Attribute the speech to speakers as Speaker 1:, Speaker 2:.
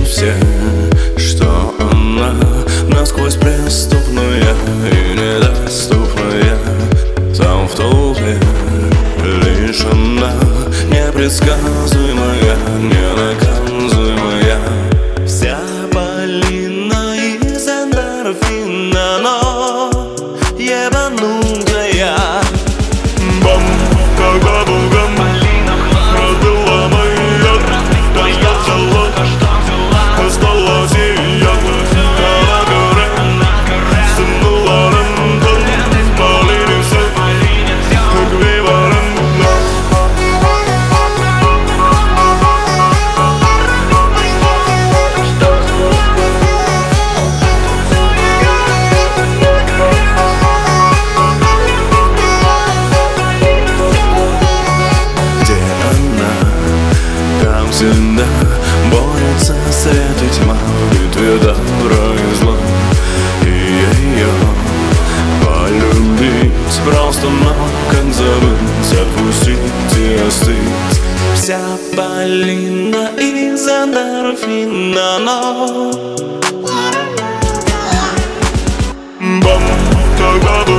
Speaker 1: все, что она насквозь преступная и недоступная. Там в толпе лишь она непредсказуемая, ненаказуемая. Вся Полина из эндорфина, но ебанутая. Бам, как бабугам, родила моя, осталась и я. На горе сынула рандом, Полине все эквивалентно. Всегда борется свет и тьма в битве добра и зла. И ее полюбить просто, но как забыть, отпустить и остыть. Вся Полина из эндорфина, но бам, как